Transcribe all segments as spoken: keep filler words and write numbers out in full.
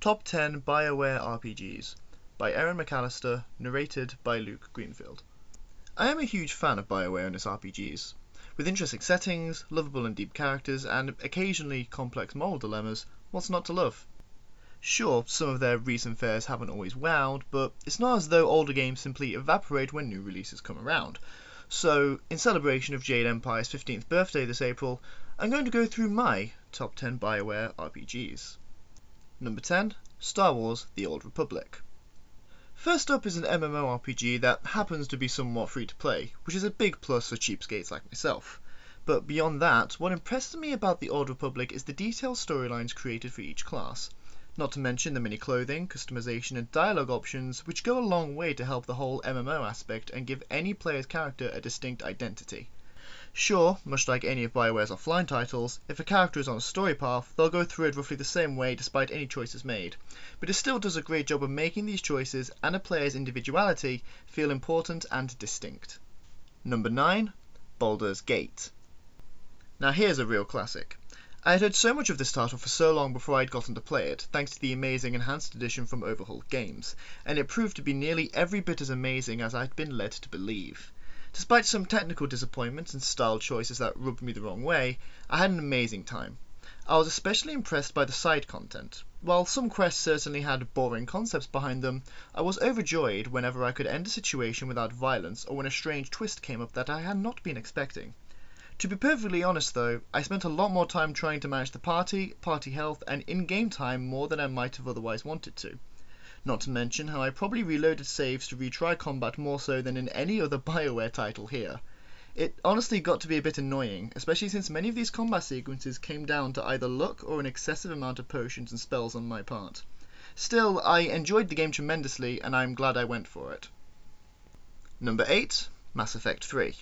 Top ten BioWare R P Gs by Erin McAllister, narrated by Luke Greenfield. I am a huge fan of BioWare and its R P Gs. With interesting settings, lovable and deep characters, and occasionally complex moral dilemmas, what's not to love? Sure, some of their recent fares haven't always wowed, but it's not as though older games simply evaporate when new releases come around. So, in celebration of Jade Empire's fifteenth birthday this April, I'm going to go through my top ten BioWare R P Gs. Number ten. Star Wars The Old Republic. First up is an MMORPG that happens to be somewhat free to play, which is a big plus for cheapskates like myself. But beyond that, what impresses me about The Old Republic is the detailed storylines created for each class. Not to mention the mini clothing, customization and dialogue options, which go a long way to help the whole M M O aspect and give any player's character a distinct identity. Sure, much like any of BioWare's offline titles, if a character is on a story path, they'll go through it roughly the same way despite any choices made, but it still does a great job of making these choices and a player's individuality feel important and distinct. Number nine. Baldur's Gate. Now here's a real classic. I had heard so much of this title for so long before I'd gotten to play it, thanks to the amazing Enhanced Edition from Overhauled Games, and it proved to be nearly every bit as amazing as I'd been led to believe. Despite some technical disappointments and style choices that rubbed me the wrong way, I had an amazing time. I was especially impressed by the side content. While some quests certainly had boring concepts behind them, I was overjoyed whenever I could end a situation without violence or when a strange twist came up that I had not been expecting. To be perfectly honest though, I spent a lot more time trying to manage the party, party health, and in-game time more than I might have otherwise wanted to. Not to mention how I probably reloaded saves to retry combat more so than in any other BioWare title here. It honestly got to be a bit annoying, especially since many of these combat sequences came down to either luck or an excessive amount of potions and spells on my part. Still, I enjoyed the game tremendously and I'm glad I went for it. Number eight. Mass Effect three.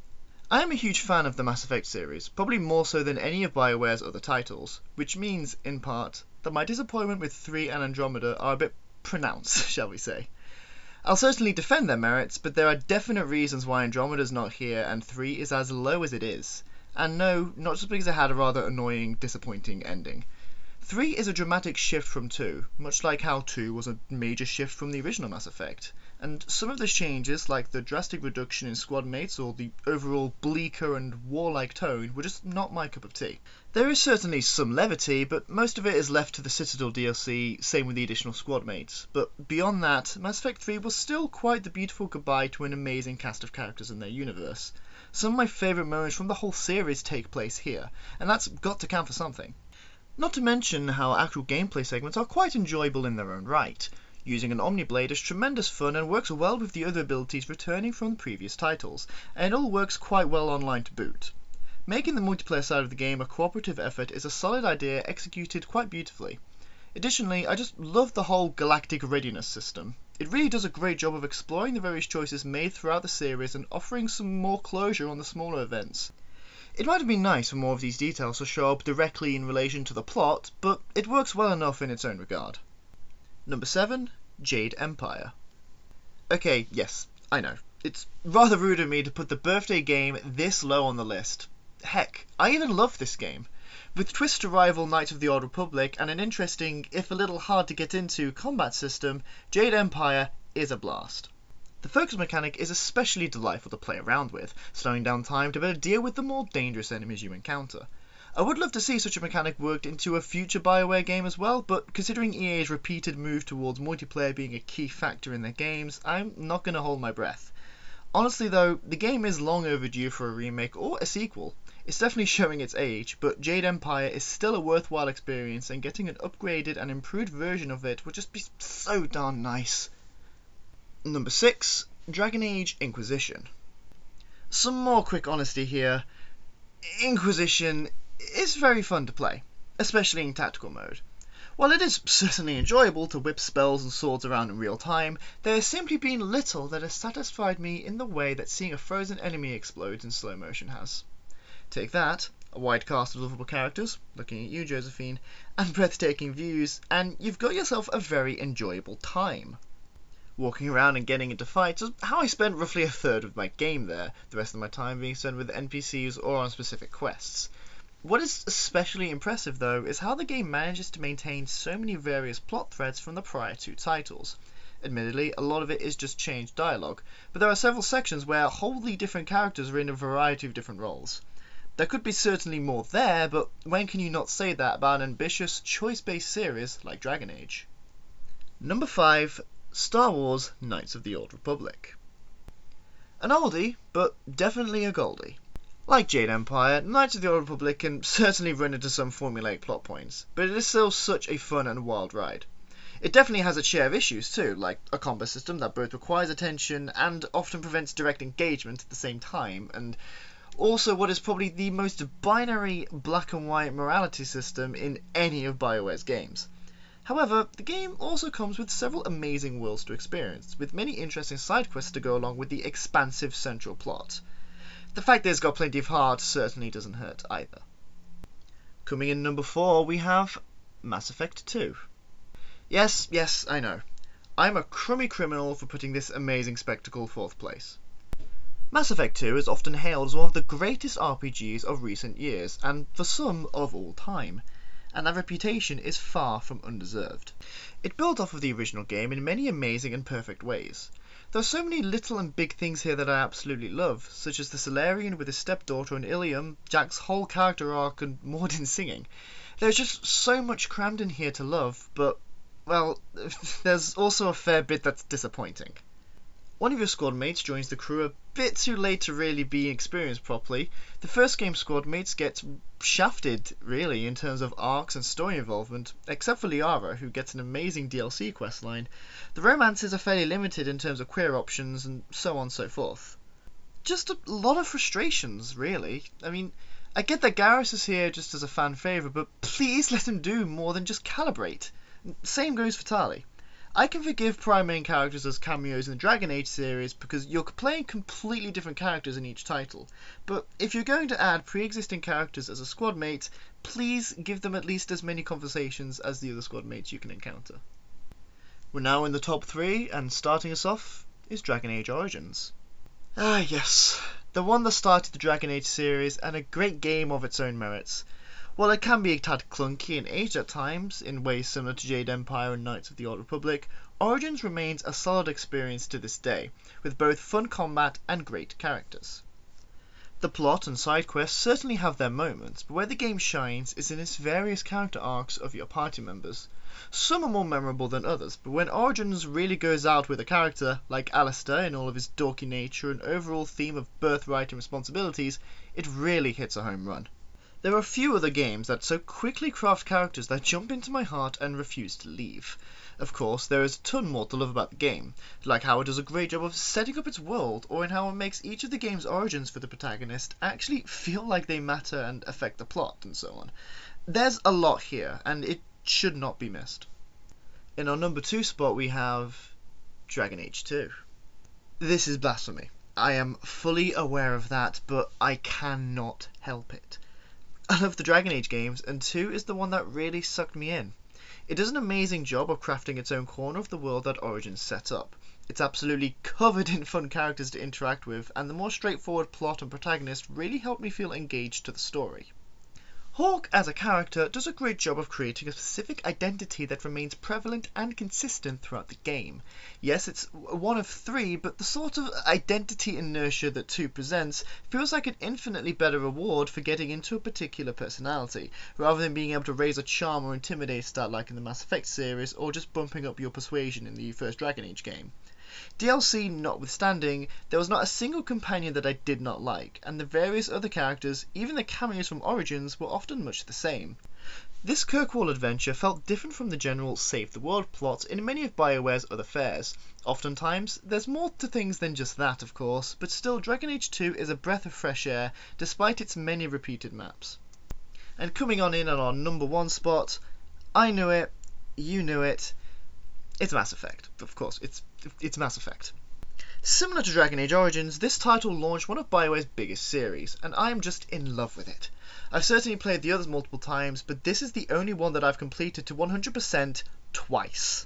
I am a huge fan of the Mass Effect series, probably more so than any of BioWare's other titles, which means, in part, that my disappointment with three and Andromeda are a bit pronounced, shall we say. I'll certainly defend their merits, but there are definite reasons why Andromeda's not here and three is as low as it is. And no, not just because it had a rather annoying, disappointing ending. three is a dramatic shift from two, much like how two was a major shift from the original Mass Effect. And some of the changes, like the drastic reduction in squad mates or the overall bleaker and warlike tone, were just not my cup of tea. There is certainly some levity, but most of it is left to the Citadel D L C, same with the additional squad mates. But beyond that, Mass Effect three was still quite the beautiful goodbye to an amazing cast of characters in their universe. Some of my favourite moments from the whole series take place here, and that's got to count for something. Not to mention how actual gameplay segments are quite enjoyable in their own right. Using an Omniblade is tremendous fun and works well with the other abilities returning from previous titles, and it all works quite well online to boot. Making the multiplayer side of the game a cooperative effort is a solid idea executed quite beautifully. Additionally, I just love the whole galactic readiness system. It really does a great job of exploring the various choices made throughout the series and offering some more closure on the smaller events. It might have been nice for more of these details to show up directly in relation to the plot, but it works well enough in its own regard. Number seven. Jade Empire. Okay, yes, I know. It's rather rude of me to put the birthday game this low on the list. Heck, I even love this game. With twist to rival Knights of the Old Republic and an interesting, if a little hard to get into, combat system, Jade Empire is a blast. The focus mechanic is especially delightful to play around with, slowing down time to better deal with the more dangerous enemies you encounter. I would love to see such a mechanic worked into a future BioWare game as well, but considering E A's repeated move towards multiplayer being a key factor in their games, I'm not going to hold my breath. Honestly though, the game is long overdue for a remake or a sequel. It's definitely showing its age, but Jade Empire is still a worthwhile experience and getting an upgraded and improved version of it would just be so darn nice. Number six. Dragon Age Inquisition. Some more quick honesty here. Inquisition is very fun to play, especially in tactical mode. While it is certainly enjoyable to whip spells and swords around in real time, there has simply been little that has satisfied me in the way that seeing a frozen enemy explode in slow motion has. Take that, a wide cast of lovable characters, looking at you Josephine, and breathtaking views, and you've got yourself a very enjoyable time. Walking around and getting into fights is how I spent roughly a third of my game there, the rest of my time being spent with N P Cs or on specific quests. What is especially impressive, though, is how the game manages to maintain so many various plot threads from the prior two titles. Admittedly, a lot of it is just changed dialogue, but there are several sections where wholly different characters are in a variety of different roles. There could be certainly more there, but when can you not say that about an ambitious, choice-based series like Dragon Age? Number five. Star Wars Knights of the Old Republic. An oldie, but definitely a goldie. Like Jade Empire, Knights of the Old Republic can certainly run into some formulaic plot points, but it is still such a fun and wild ride. It definitely has its share of issues too, like a combat system that both requires attention and often prevents direct engagement at the same time, and also what is probably the most binary black and white morality system in any of BioWare's games. However, the game also comes with several amazing worlds to experience, with many interesting side quests to go along with the expansive central plot. The fact that it's got plenty of heart certainly doesn't hurt either. Coming in number four, we have Mass Effect two. Yes, yes, I know. I'm a crummy criminal for putting this amazing spectacle fourth place. Mass Effect two is often hailed as one of the greatest R P Gs of recent years, and for some of all time, and that reputation is far from undeserved. It built off of the original game in many amazing and perfect ways. There are so many little and big things here that I absolutely love, such as the Salarian with his stepdaughter and Ilium, Jack's whole character arc, and Mordin singing. There's just so much crammed in here to love, but, well, there's also a fair bit that's disappointing. One of your squad mates joins the crew a bit too late to really be experienced properly. The first game squad mates get shafted, really, in terms of arcs and story involvement, except for Liara, who gets an amazing D L C questline. The romances are fairly limited in terms of queer options, and so on and so forth. Just a lot of frustrations, really. I mean, I get that Garrus is here just as a fan favourite, but please let him do more than just calibrate. Same goes for Tali. I can forgive prime main characters as cameos in the Dragon Age series because you're playing completely different characters in each title, but if you're going to add pre-existing characters as a squad mate, please give them at least as many conversations as the other squad mates you can encounter. We're now in the top three, and starting us off is Dragon Age Origins. Ah yes, the one that started the Dragon Age series, and a great game of its own merits. While it can be a tad clunky and aged at times, in ways similar to Jade Empire and Knights of the Old Republic, Origins remains a solid experience to this day, with both fun combat and great characters. The plot and side quests certainly have their moments, but where the game shines is in its various character arcs of your party members. Some are more memorable than others, but when Origins really goes out with a character, like Alistair in all of his dorky nature and overall theme of birthright and responsibilities, it really hits a home run. There are few other games that so quickly craft characters that jump into my heart and refuse to leave. Of course, there is a ton more to love about the game, like how it does a great job of setting up its world, or in how it makes each of the game's origins for the protagonist actually feel like they matter and affect the plot, and so on. There's a lot here, and it should not be missed. In our number two spot we have Dragon Age two. This is blasphemy. I am fully aware of that, but I cannot help it. I love the Dragon Age games, and two is the one that really sucked me in. It does an amazing job of crafting its own corner of the world that Origins set up. It's absolutely covered in fun characters to interact with, and the more straightforward plot and protagonist really helped me feel engaged to the story. Hawke, as a character, does a great job of creating a specific identity that remains prevalent and consistent throughout the game. Yes, it's one of three, but the sort of identity inertia that two presents feels like an infinitely better reward for getting into a particular personality, rather than being able to raise a charm or intimidate stat like in the Mass Effect series, or just bumping up your persuasion in the first Dragon Age game. D L C notwithstanding, there was not a single companion that I did not like, and the various other characters, even the cameos from Origins, were often much the same. This Kirkwall adventure felt different from the general save the world plot in many of BioWare's other fares. Oftentimes, there's more to things than just that, of course, but still Dragon Age two is a breath of fresh air, despite its many repeated maps. And coming on in on our number one spot, I knew it, you knew it, it's Mass Effect. Of course, it's it's Mass Effect. Similar to Dragon Age Origins, this title launched one of BioWare's biggest series, and I am just in love with it. I've certainly played the others multiple times, but this is the only one that I've completed to one hundred percent twice.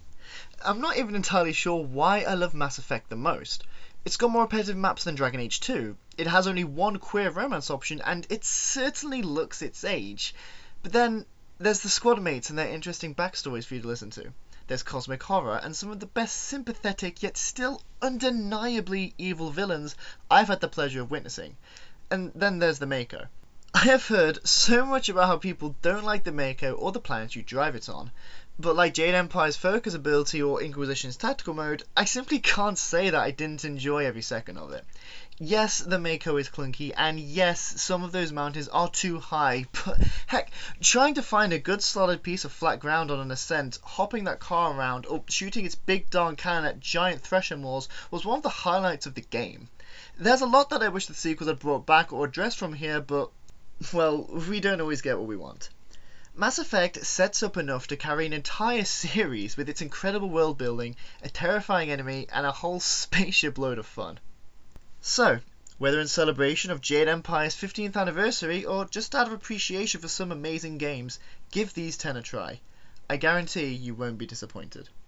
I'm not even entirely sure why I love Mass Effect the most. It's got more repetitive maps than Dragon Age two. It has only one queer romance option, and it certainly looks its age. But then, there's the squad mates and their interesting backstories for you to listen to. There's cosmic horror and some of the best sympathetic yet still undeniably evil villains I've had the pleasure of witnessing. And then there's the Mako. I have heard so much about how people don't like the Mako or the planet you drive it on, but like Jade Empire's focus ability or Inquisition's tactical mode, I simply can't say that I didn't enjoy every second of it. Yes, the Mako is clunky, and yes, some of those mountains are too high, but heck, trying to find a good solid piece of flat ground on an ascent, hopping that car around, or shooting its big darn cannon at giant thresher maws was one of the highlights of the game. There's a lot that I wish the sequels had brought back or addressed from here, but, well, we don't always get what we want. Mass Effect sets up enough to carry an entire series with its incredible world building, a terrifying enemy, and a whole spaceship load of fun. So, whether in celebration of Jade Empire's fifteenth anniversary or just out of appreciation for some amazing games, give these ten a try. I guarantee you won't be disappointed.